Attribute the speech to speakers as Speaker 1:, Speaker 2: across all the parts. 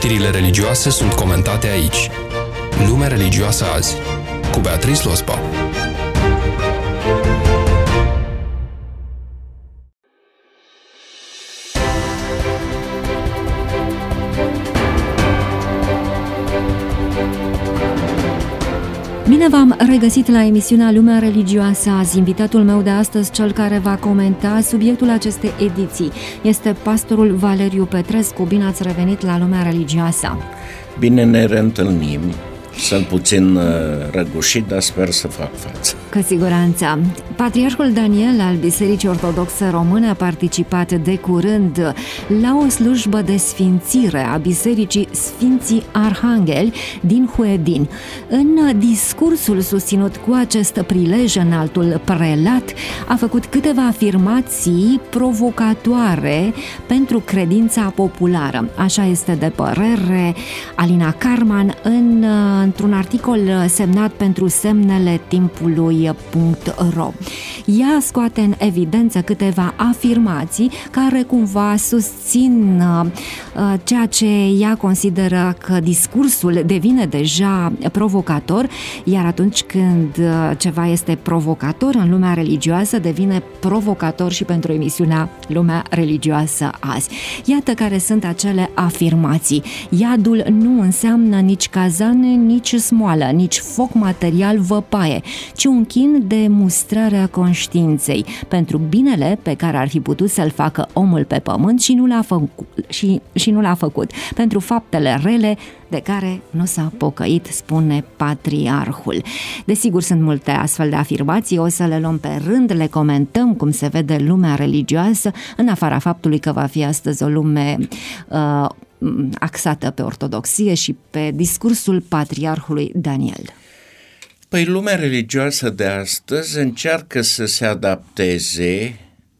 Speaker 1: Știrile religioase sunt comentate aici. Lumea religioasă azi, cu Beatrice Lospa.
Speaker 2: Bine v-am regăsit la emisiunea Lumea Religioasă azi. Invitatul meu de astăzi, cel care va comenta subiectul acestei ediții, este pastorul Valeriu Petrescu. Bine ați revenit la Lumea Religioasă.
Speaker 3: Bine ne reîntâlnim. Sunt puțin răgușit, dar sper să fac față.
Speaker 2: Cu siguranță. Patriarhul Daniel al Bisericii Ortodoxe Române a participat de curând la o slujbă de sfințire a Bisericii Sfinții Arhangheli din Huedin. În discursul susținut cu acest prilej, înaltul prelat a făcut câteva afirmații provocatoare pentru credința populară. Așa este de părere Alina Carman într-un articol semnat pentru semnele timpului.ro. Ea scoate în evidență câteva afirmații care cumva susțin ceea ce ea consideră că discursul devine deja provocator, iar atunci când ceva este provocator în lumea religioasă, devine provocator și pentru emisiunea Lumea Religioasă azi. Iată care sunt acele afirmații. Iadul nu înseamnă nici cazane, nici smoală, nici foc material văpaie, ci un chin de mustrare a conștiinței pentru binele pe care ar fi putut să-l facă omul pe pământ și nu l-a făcut, pentru faptele rele de care nu s-a pocăit, spune patriarhul. Desigur, sunt multe astfel de afirmații, o să le luăm pe rând, le comentăm cum se vede lumea religioasă, în afara faptului că va fi astăzi o lume axată pe ortodoxie și pe discursul patriarhului Daniel.
Speaker 3: Păi lumea religioasă de astăzi încearcă să se adapteze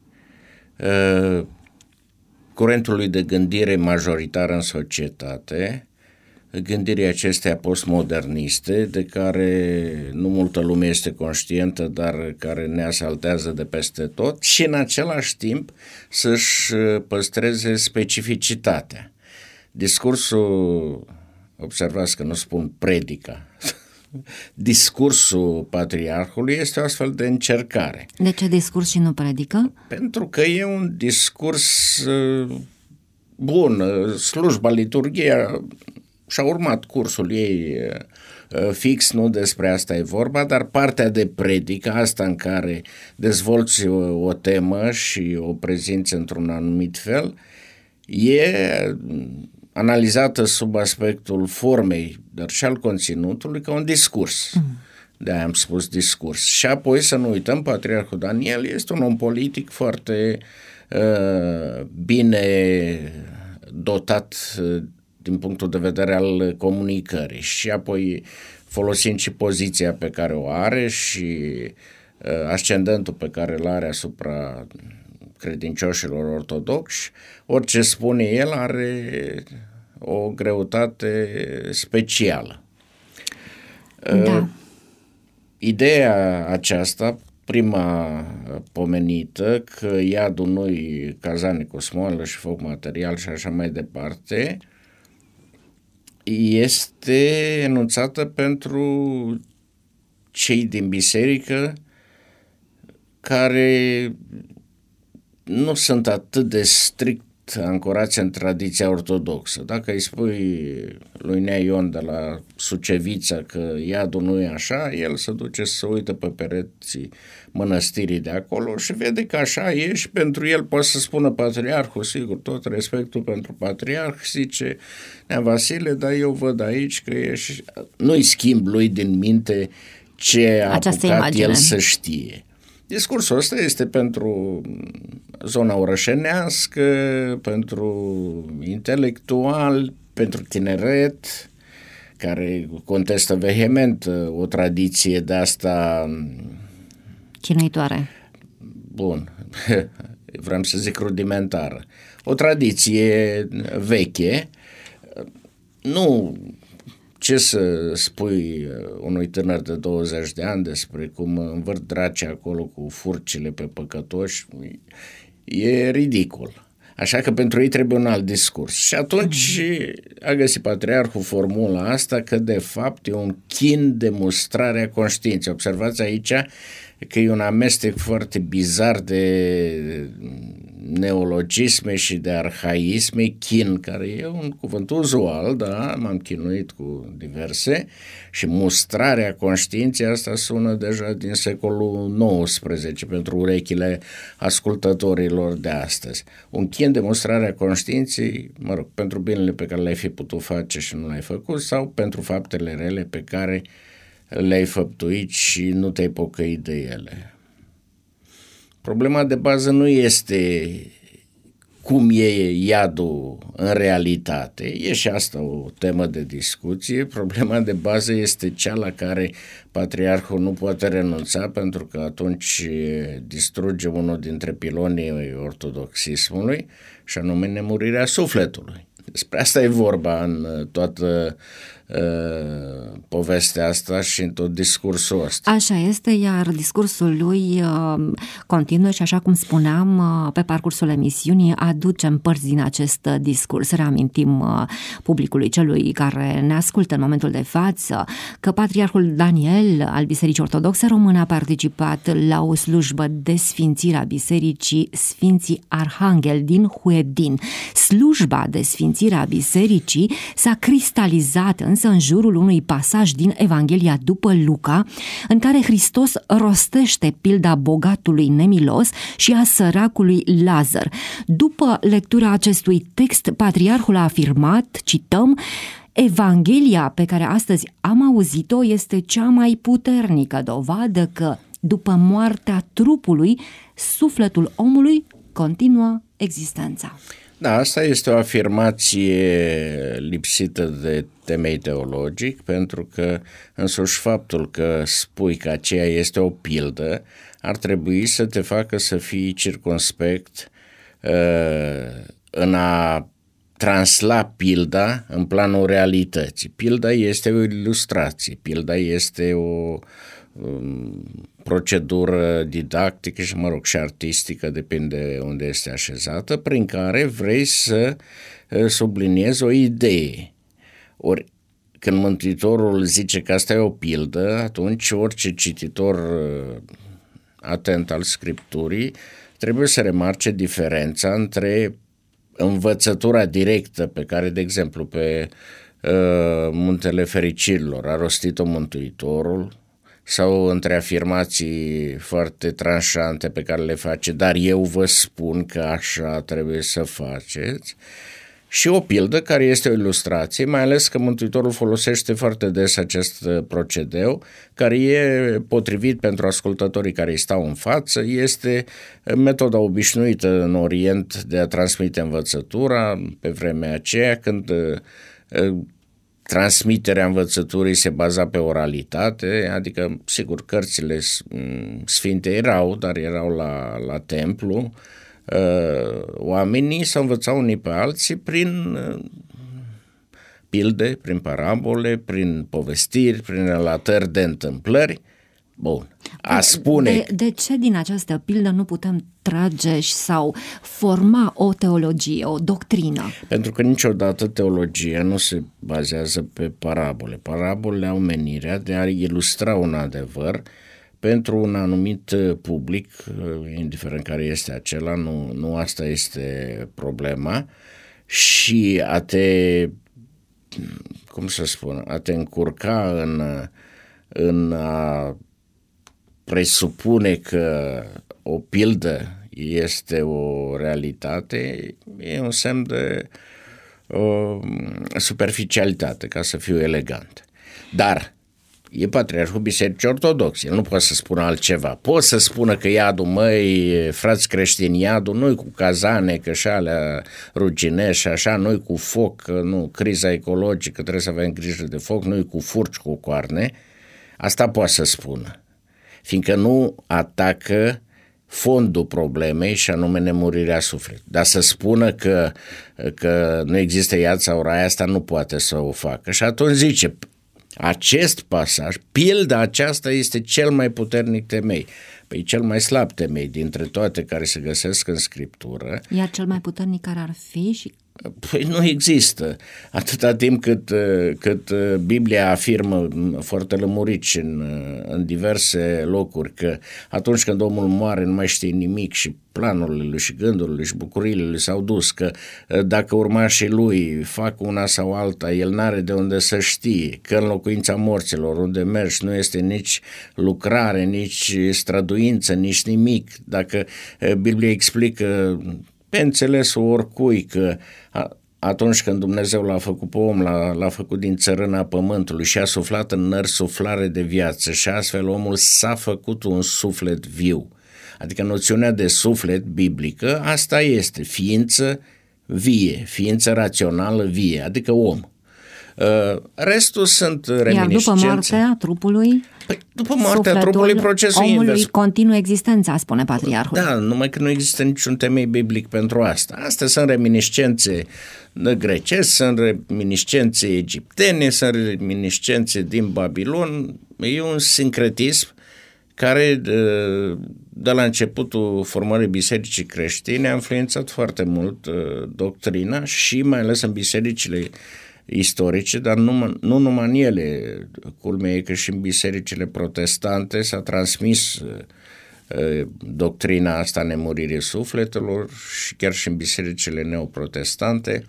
Speaker 3: curentului de gândire majoritar în societate, gândirii acestea postmoderniste, de care nu multă lume este conștientă, dar care ne asaltează de peste tot, și în același timp să-și păstreze specificitatea. Discursul, observați că nu spun predica, discursul patriarhului este o astfel de încercare.
Speaker 2: De ce discurs și nu predică?
Speaker 3: Pentru că e un discurs bun, slujba, liturghia și-a urmat cursul ei fix, nu despre asta e vorba, dar partea de predică, asta în care dezvolți o temă și o prezinți într-un anumit fel, e analizată sub aspectul formei, dar și al conținutului, ca un discurs. De-aia am spus discurs. Și apoi să nu uităm, patriarhul Daniel este un om politic foarte bine dotat din punctul de vedere al comunicării și apoi folosind și poziția pe care o are și ascendentul pe care îl are asupra credincioșilor ortodoxi, orice spune el are o greutate specială.
Speaker 2: Da.
Speaker 3: Ideea aceasta, prima pomenită, că iadul nu-i cazane cu smoală și foc material și așa mai departe, este enunțată pentru cei din biserică care nu sunt atât de strict ancorați în tradiția ortodoxă. Dacă îi spui lui Nea Ion de la Sucevița că iadul nu e așa, el se duce să se uită pe pereții mănăstirii de acolo și vede că așa e și pentru el poate să spună patriarhul, sigur, tot respectul pentru patriarh, zice Nea Vasile, dar eu văd aici că e și... Nu-i schimb lui din minte ce a apucat el să știe. Discursul ăsta este pentru zona orășenească, pentru intelectual, pentru tineret, care contestă vehement o tradiție de asta
Speaker 2: chinuitoare.
Speaker 3: Bun, vreau să zic rudimentară. O tradiție veche, nu... Ce să spui unui tânăr de 20 de ani despre cum învârt dracii acolo cu furcile pe păcătoși, e ridicol. Așa că pentru ei trebuie un alt discurs. Și atunci a găsit patriarhul formula asta că de fapt e un chin de mustrare a conștiinței. Observați aici că e un amestec foarte bizar de neologisme și de arhaisme, chin, care e un cuvânt uzual, da, m-am chinuit cu diverse, și mustrarea conștiinței, asta sună deja din secolul XIX pentru urechile ascultătorilor de astăzi. Un chin de mustrare a conștiinței, mă rog, pentru binele pe care l-ai fi putut face și nu l-ai făcut, sau pentru faptele rele pe care le-ai făptuit și nu te-ai pocăit de ele. Problema de bază nu este cum e iadul în realitate, e și asta o temă de discuție. Problema de bază este cea la care patriarhul nu poate renunța, pentru că atunci distruge unul dintre pilonii ortodoxismului, și anume nemurirea sufletului. Despre asta e vorba în toată povestea asta și în tot discursul ăsta.
Speaker 2: Așa este, iar discursul lui continuă și, așa cum spuneam, pe parcursul emisiunii aducem părți din acest discurs. Reamintim publicului, celui care ne ascultă în momentul de față, că patriarhul Daniel al Bisericii Ortodoxe Române a participat la o slujbă de sfințire a Bisericii Sfinții Arhanghel din Huedin. Slujba de sfințire a bisericii s-a cristalizat însă în jurul unui pasaj din Evanghelia după Luca, în care Hristos rostește pilda bogatului nemilos și a săracului Lazar. După lectura acestui text, patriarhul a afirmat, cităm: Evanghelia pe care astăzi am auzit-o este cea mai puternică dovadă că, după moartea trupului, sufletul omului continuă existența.
Speaker 3: Da, asta este o afirmație lipsită de temei teologic, pentru că însuși faptul că spui că aceea este o pildă ar trebui să te facă să fii circumspect în a transla pilda în planul realității. Pilda este o ilustrație, pilda este o procedură didactică și, mă rog, și artistică, depinde unde este așezată, prin care vrei să subliniezi o idee. Ori când Mântuitorul zice că asta e o pildă, atunci orice cititor atent al Scripturii trebuie să remarce diferența între învățătura directă pe care, de exemplu, pe Muntele Fericirilor a rostit-o Mântuitorul, sau între afirmații foarte tranșante pe care le face, dar eu vă spun că așa trebuie să faceți, și o pildă care este o ilustrație, mai ales că Mântuitorul folosește foarte des acest procedeu, care e potrivit pentru ascultătorii care îi stau în față, este metoda obișnuită în Orient de a transmite învățătura pe vremea aceea, când transmiterea învățăturii se baza pe oralitate, adică, sigur, cărțile sfinte erau, dar erau la templu. Oamenii se învățau unii pe alții prin pilde, prin parabole, prin povestiri, prin relatări de întâmplări. Bun.
Speaker 2: De ce din această pildă nu putem trage sau forma o teologie, o doctrină?
Speaker 3: Pentru că niciodată teologia nu se bazează pe parabole. Parabolele au menirea de a ilustra un adevăr pentru un anumit public, indiferent care este acela, nu asta este problema, și a te, a te încurca în a presupune că o pildă este o realitate, e un semn de superficialitate, ca să fiu elegant. Dar e patriarhul Bisericii Ortodoxe, el nu poate să spună altceva. Poate să spună că iadul, măi, frați creștini, iadul, nu-i cu cazane, că și alea ruginești și așa, nu-i cu foc, nu, criza ecologică, trebuie să avem grijă de foc, nu-i cu furci, cu coarne. Asta poate să spună, fiindcă nu atacă fondul problemei, și anume nemurirea sufletului. Dar să spună că nu există iad sau rai, asta nu poate să o facă. Și atunci zice, acest pasaj, pilda aceasta este cel mai puternic temei, Păi cel mai slab temei dintre toate care se găsesc în Scriptură.
Speaker 2: Iar cel mai puternic care ar fi?
Speaker 3: Păi nu există. Atâta timp cât Biblia afirmă foarte lămurit în diverse locuri că atunci când omul moare nu mai știe nimic și planurile lui și gândurile lui și bucuriile lui s-au dus, că dacă urmașii lui fac una sau alta, el n-are de unde să știe, că în locuința morților unde mergi nu este nici lucrare, nici străduință, nici nimic. Dacă Biblia explică pe înțelesul oricui că atunci când Dumnezeu l-a făcut pe om, l-a făcut din țărâna pământului și a suflat în nări suflare de viață și astfel omul s-a făcut un suflet viu. Adică noțiunea de suflet biblică, asta este ființă vie, ființă rațională vie, adică om. Restul sunt reminiscențe.
Speaker 2: Iar după moartea trupului?
Speaker 3: Păi, după moartea trupului, procesul
Speaker 2: omului
Speaker 3: invers.
Speaker 2: Continuă existența, spune patriarhul.
Speaker 3: Da, numai că nu există niciun temei biblic pentru asta. Astea sunt reminiscențe grecești, sunt reminiscențe egiptene, sunt reminiscențe din Babilon. E un sincretism care de la începutul formării bisericii creștine a influențat foarte mult doctrina și mai ales în bisericile istorice, dar nu numai în ele. Culmea e că și în bisericile protestante s-a transmis doctrina asta nemuririi sufletelor și chiar și în bisericile neoprotestante.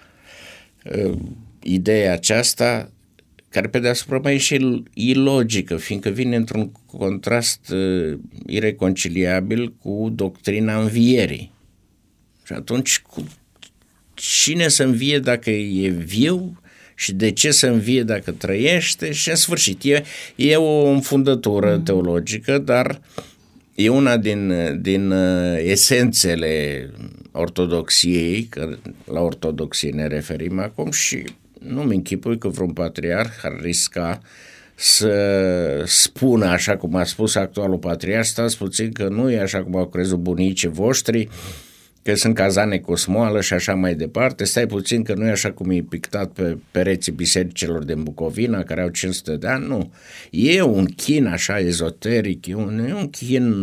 Speaker 3: Ideea aceasta, care pe deasupra mai e și ilogică, fiindcă vine într-un contrast ireconciliabil cu doctrina învierii. Și atunci cine să învie dacă e viu și de ce să învie dacă trăiește și în sfârșit e o înfundătură teologică, dar e una din esențele ortodoxiei, că la ortodoxie ne referim acum și nu-mi închipui că vreun patriarh ar risca să spună, așa cum a spus actualul patriarh, stați puțin că nu e așa cum au crezut bunicii voștri, că sunt cazane cu smoală și așa mai departe, stai puțin că nu e așa cum e pictat pe pereții bisericilor din Bucovina, care au 500 de ani, nu. E un chin așa ezoteric, e un chin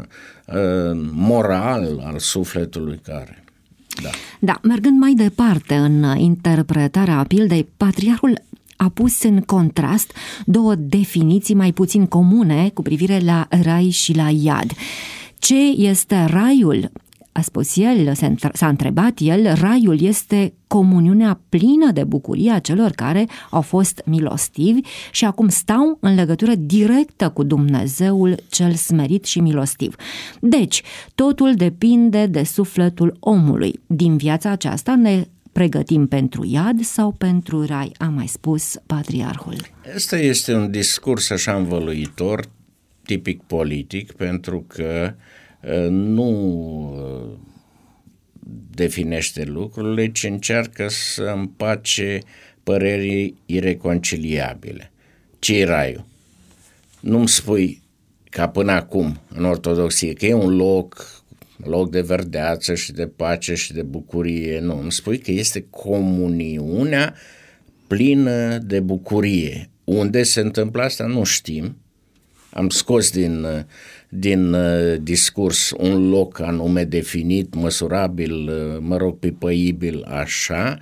Speaker 3: moral al sufletului care...
Speaker 2: Da, mergând mai departe în interpretarea pildei, patriarhul a pus în contrast două definiții mai puțin comune cu privire la rai și la iad. Ce este raiul? A spus el, s-a întrebat el, raiul este comuniunea plină de bucurie a celor care au fost milostivi și acum stau în legătură directă cu Dumnezeul cel smerit și milostiv. Deci, totul depinde de sufletul omului. Din viața aceasta ne pregătim pentru iad sau pentru rai, a mai spus patriarhul.
Speaker 3: Asta este un discurs așa învăluitor, tipic politic, pentru că nu definește lucrurile, ci încearcă să împace păreri ireconciliabile. Ce-i raiul? Nu-mi spui ca până acum în ortodoxie că e un loc de verdeață și de pace și de bucurie. Nu, îmi spui că este comuniunea plină de bucurie. Unde se întâmplă asta nu știm. Am scos din discurs un loc anume definit, măsurabil, pipăibil, așa,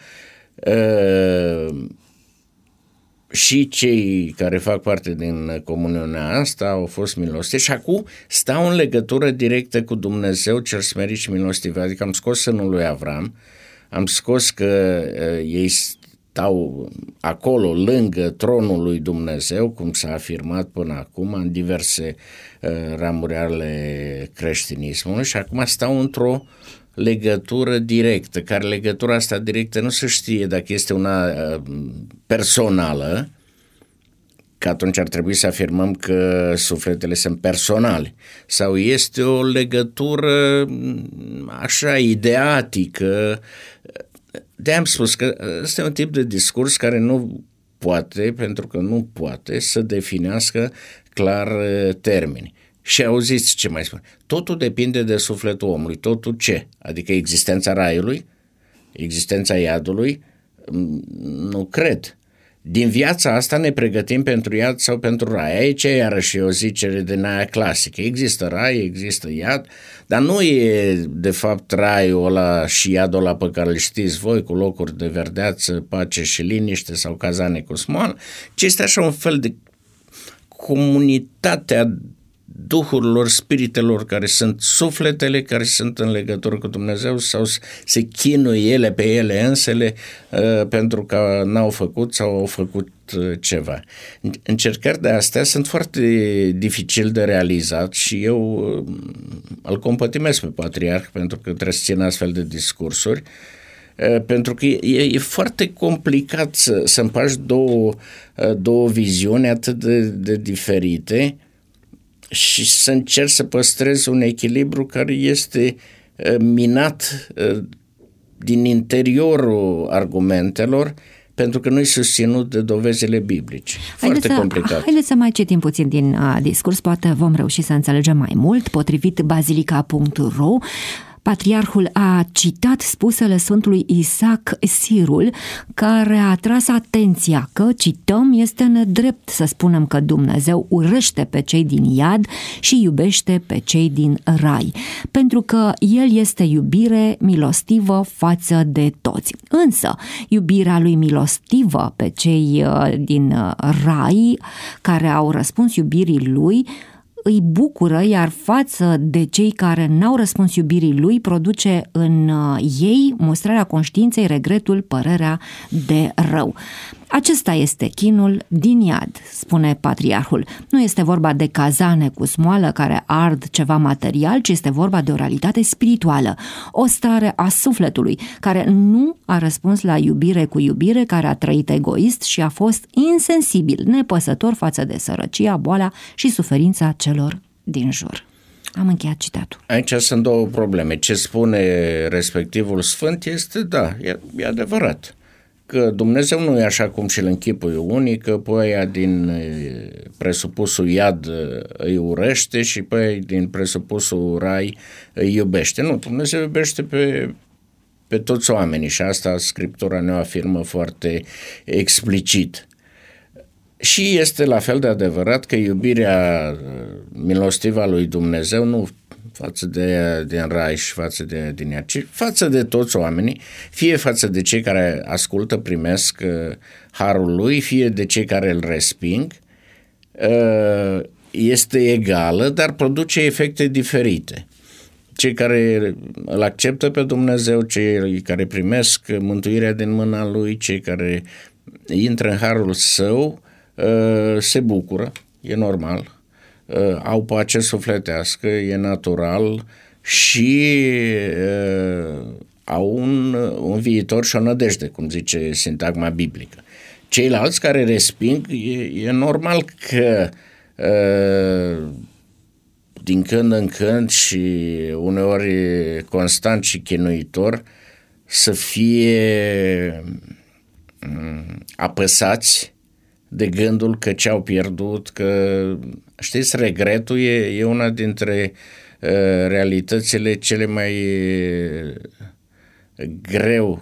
Speaker 3: și cei care fac parte din comuniunea asta au fost milostivi și acum stau în legătură directă cu Dumnezeu cel smerit și milostiv. Adică am scos sânul lui Avram, am scos că ei stau acolo lângă tronul lui Dumnezeu, cum s-a afirmat până acum în diverse ramuri ale creștinismului și acum stau într-o legătură directă, care legătura asta directă nu se știe dacă este una personală, că atunci ar trebui să afirmăm că sufletele sunt personale, sau este o legătură așa ideatică. De-am spus că este un tip de discurs care nu poate, pentru că nu poate să definească clar termeni. Și auziți ce mai spune. Totul depinde de sufletul omului. Totul ce? Adică existența raiului, existența iadului? Nu cred. din viața asta ne pregătim pentru iad sau pentru rai. Aici e iarăși o zicere din aia clasică. Există rai, există iad, dar nu e de fapt raiul ăla și iadul ăla pe care îl știți voi, cu locuri de verdeață, pace și liniște sau cazane cu smoală, ci este așa un fel de comunitatea duhurilor, spiritelor care sunt sufletele, care sunt în legătură cu Dumnezeu sau se chinuie ele pe ele însele pentru că n-au făcut sau au făcut ceva. Încercări de astea sunt foarte dificil de realizat și eu îl compătimesc pe patriarh pentru că trebuie să țină astfel de discursuri, pentru că e foarte complicat să împaci două viziuni atât de diferite și să încerci să păstrezi un echilibru care este minat din interiorul argumentelor, pentru că nu e susținut de dovezile biblice. Foarte complicat.
Speaker 2: Haideți să mai citim puțin din discurs, poate vom reuși să înțelegem mai mult. Potrivit Basilica.ro, patriarhul a citat spusele Sfântului Isaac Sirul, care a tras atenția că, cităm, este nedrept să spunem că Dumnezeu urăște pe cei din iad și iubește pe cei din rai, pentru că El este iubire milostivă față de toți. Însă, iubirea Lui milostivă pe cei din rai, care au răspuns iubirii Lui, îi bucură, iar față de cei care n-au răspuns iubirii Lui, produce în ei mustrarea conștiinței, regretul, părerea de rău. Acesta este chinul din iad, spune patriarhul. Nu este vorba de cazane cu smoală care ard ceva material, ci este vorba de o realitate spirituală, o stare a sufletului care nu a răspuns la iubire cu iubire, care a trăit egoist și a fost insensibil, nepăsător față de sărăcia, boala și suferința celor din jur. Am încheiat citatul. Aici
Speaker 3: sunt două probleme. Ce spune respectivul sfânt este, da, e adevărat, că Dumnezeu nu e așa cum și-l închipuie unii, că pe aia din presupusul iad îi urăște și pe aia din presupusul rai îi iubește. Nu, Dumnezeu iubește pe toți oamenii și asta Scriptura ne afirmă foarte explicit. Și este la fel de adevărat că iubirea milostivă a lui Dumnezeu nu față de din rai și față de din ea, ci față de toți oamenii, fie față de cei care ascultă, primesc harul lui, fie de cei care îl resping, este egală, dar produce efecte diferite. Cei care îl acceptă pe Dumnezeu, cei care primesc mântuirea din mâna lui, cei care intră în harul său, se bucură, e normal, au pace sufletească, e natural și au un viitor și o nădejde, cum zice sintagma biblică. Ceilalți care resping, e normal că din când în când și uneori constant și chinuitor să fie apăsați de gândul că ce-au pierdut, că, știți, regretul e una dintre realitățile cele mai greu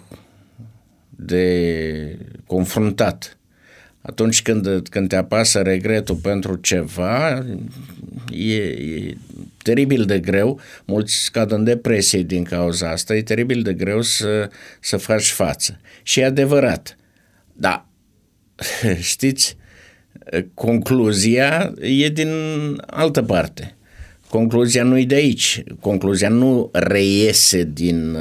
Speaker 3: de confruntat. Atunci când te apasă regretul pentru ceva, e teribil de greu, mulți cad în depresie din cauza asta, e teribil de greu să faci față. Și e adevărat, dar știți, concluzia e din altă parte. Concluzia nu e de aici. Concluzia nu reiese din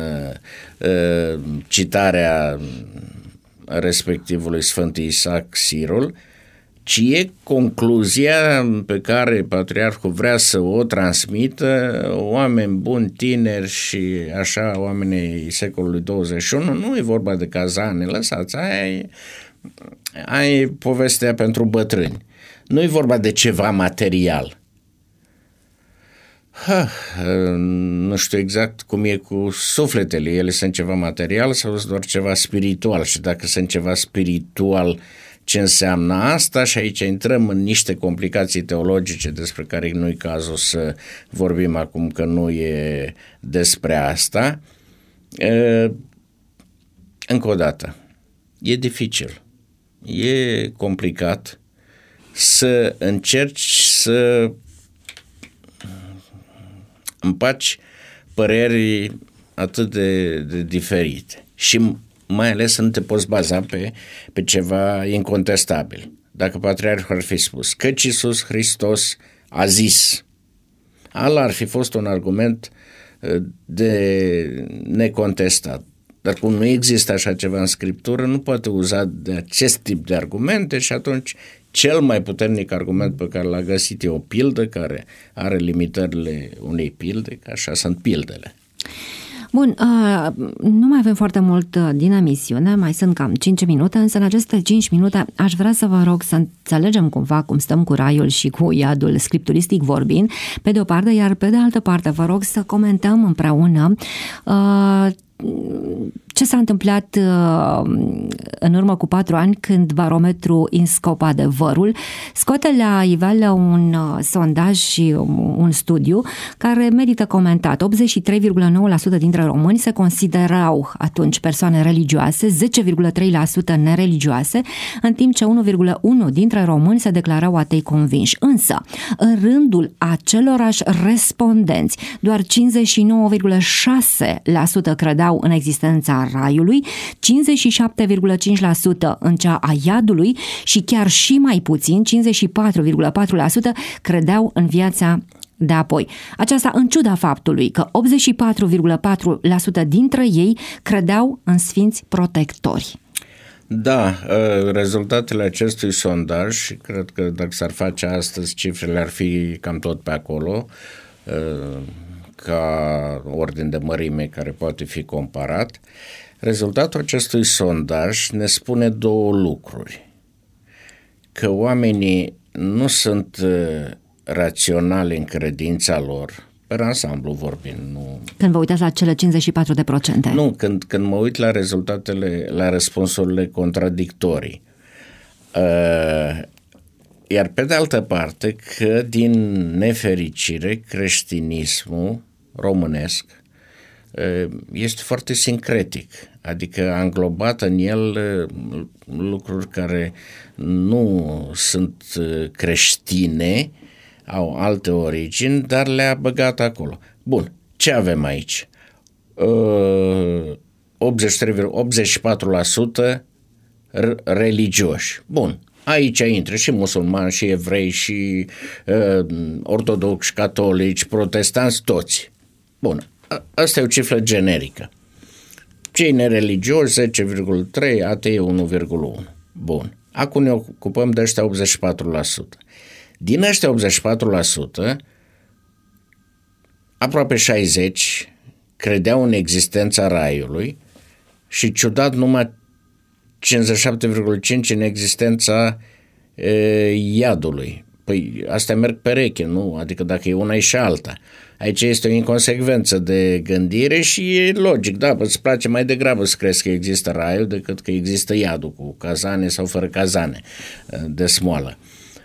Speaker 3: citarea respectivului Sfânt Isaac Sirul, ci e concluzia pe care patriarhul vrea să o transmită oameni buni, tineri și așa, oamenii secolului 21. Nu e vorba de cazane, lăsați, aia e povestea pentru bătrâni. Nu e vorba de ceva material. Nu știu exact cum e cu sufletele. Ele sunt ceva material sau sunt doar ceva spiritual? Și dacă sunt ceva spiritual, ce înseamnă asta? Și aici intrăm în niște complicații teologice despre care nu-i cazul să vorbim acum, că nu e despre asta. Încă o dată, e dificil. e complicat să încerci să împaci păreri atât de diferite și mai ales să nu te poți baza pe ceva incontestabil. Dacă patriarhul ar fi spus căci Iisus Hristos a zis, ala ar fi fost un argument de necontestat. Dar cum nu există așa ceva în Scriptură, nu poate uza de acest tip de argumente și atunci cel mai puternic argument pe care l-a găsit e o pildă care are limitările unei pilde, că așa sunt pildele.
Speaker 2: Bun, nu mai avem foarte mult din emisiune, mai sunt cam 5 minute, însă în aceste 5 minute aș vrea să vă rog să înțelegem cumva cum stăm cu raiul și cu iadul, scripturistic vorbind, pe de o parte, iar pe de altă parte vă rog să comentăm împreună ce s-a întâmplat în urmă cu 4 ani când Barometru INSCOP adevărul scoate la iveală un sondaj și un studiu care merită comentat. 83,9% dintre români se considerau atunci persoane religioase, 10,3% nereligioase, în timp ce 1,1% dintre români se declarau atei convinși. Însă, în rândul acelorași respondenți, doar 59,6% credeau în existența raiului, 57,5% în cea a iadului și chiar și mai puțin, 54,4% credeau în viața de apoi. Aceasta în ciuda faptului că 84,4% dintre ei credeau în sfinți protectori.
Speaker 3: Da, rezultatele acestui sondaj, și cred că dacă s-ar face astăzi, cifrele ar fi cam tot pe acolo, ca ordin de mărime care poate fi comparat. Rezultatul acestui sondaj ne spune două lucruri. Că oamenii nu sunt raționali în credința lor, pe ansamblu vorbind. Nu... Când
Speaker 2: vă uitați la cele 54%?
Speaker 3: Nu, când mă uit la rezultatele, la răspunsurile contradictorii. Iar pe de altă parte că din nefericire creștinismul românesc este foarte sincretic, adică a înglobat în el lucruri care nu sunt creștine, au alte origini, dar le-a băgat acolo. Bun, ce avem aici? 84% religioși. Bun. Aici intră și musulmani, și evrei, și ortodoxi, catolici, protestanți, toți. Bun, asta e o cifră generică. Cei nereligioși 10,3, atei 1,1. Bun, acum ne ocupăm de ăștia 84%. Din ăștia 84%, aproape 60% credeau în existența raiului și ciudat numai 57,5% în existența iadului. Păi astea merg pereche, nu? Adică dacă e una e și alta. Aici este o inconsecvență de gândire și e logic, da, îți place mai degrabă să crezi că există raiul decât că există iadul cu cazane sau fără cazane de smoală.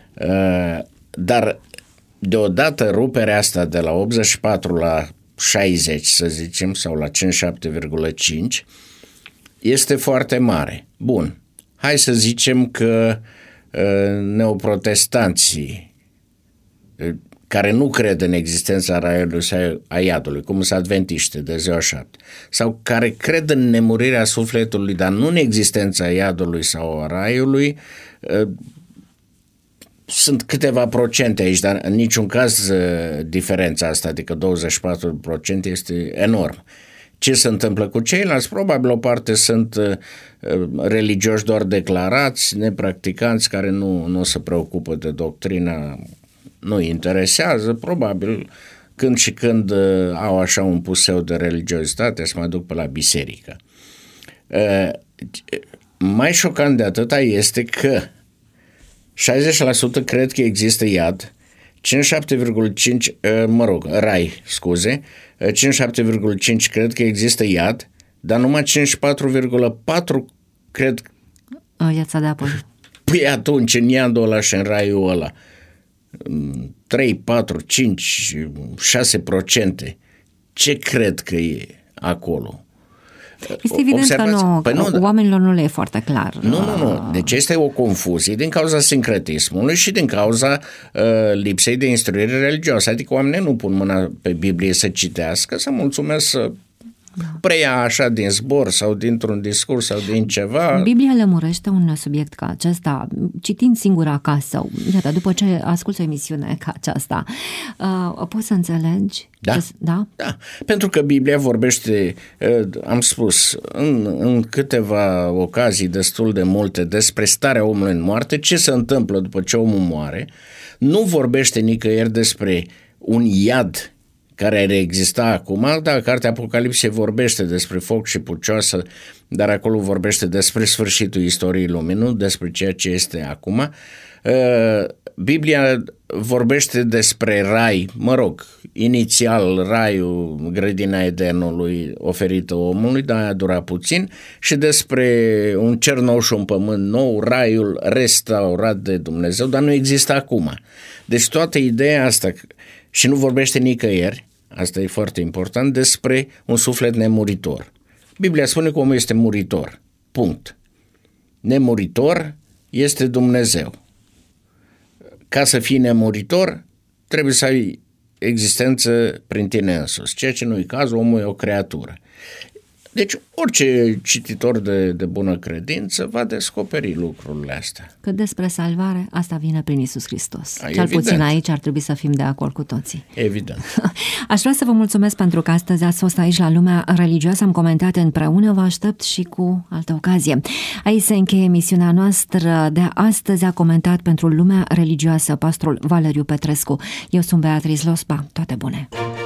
Speaker 3: Dar deodată ruperea asta de la 84 la 60, să zicem, sau la 57,5 este foarte mare. Bun, hai să zicem că neoprotestanții care nu cred în existența raiului sau a iadului, cum sunt adventiști de ziua 7, sau care cred în nemurirea sufletului, dar nu în existența iadului sau a raiului, sunt câteva procente aici, dar în niciun caz diferența asta, adică 24% este enorm. Ce se întâmplă cu ceilalți? Probabil o parte sunt religioși doar declarați, nepracticanți, care nu se preocupă de doctrina, nu interesează, probabil când și când au așa un puseu de religiozitate, se mai duc pe la biserică. Mai șocant de atâta este că 60% cred că există iad, 57,5, rai, scuze, 57,5 cred că există iad, dar numai 54,4 cred
Speaker 2: viața de apoi.
Speaker 3: Păi atunci în iadul ăla și în raiul ăla 3, 4, 5, 6%, ce cred că e acolo?
Speaker 2: Este evident că oamenilor nu le e foarte clar.
Speaker 3: Nu. Deci este o confuzie din cauza sincretismului și din cauza lipsei de instruire religioasă. Adică oamenii nu pun mâna pe Biblie să citească, să mulțumesc să preia așa din zbor sau dintr-un discurs sau din ceva.
Speaker 2: Biblia lămurește un subiect ca acesta, citind singur acasă, iată, după ce asculți o emisiune ca aceasta, poți să înțelegi?
Speaker 3: Da, pentru că Biblia vorbește, am spus, în câteva ocazii destul de multe despre starea omului în moarte, ce se întâmplă după ce omul moare, nu vorbește nicăieri despre un iad care ar exista acum. Da, cartea Apocalipsei vorbește despre foc și pucioasă, dar acolo vorbește despre sfârșitul istoriei lumii, nu despre ceea ce este acum. Biblia vorbește despre rai, inițial raiul, grădina Edenului oferită omului, dar a durat puțin, și despre un cer nou și un pământ nou, raiul restaurat de Dumnezeu, dar nu există acum. Deci toată ideea asta, și nu vorbește nicăieri, asta e foarte important, despre un suflet nemuritor. Biblia spune că omul este muritor, punct. Nemuritor este Dumnezeu. Ca să fii nemuritor, trebuie să ai existență prin tine însuți, ceea ce nu e cazul, omul e o creatură. Deci orice cititor de bună credință va descoperi lucrurile astea.
Speaker 2: Că despre salvare, asta vine prin Iisus Hristos. Cel puțin aici ar trebui să fim de acord cu toții.
Speaker 3: Evident.
Speaker 2: Aș vrea să vă mulțumesc pentru că astăzi ați fost aici la Lumea Religioasă, am comentat împreună, vă aștept și cu altă ocazie. Aici se încheie emisiunea noastră de astăzi, a comentat pentru Lumea Religioasă pastorul Valeriu Petrescu. Eu sunt Beatrice Losba, toate bune!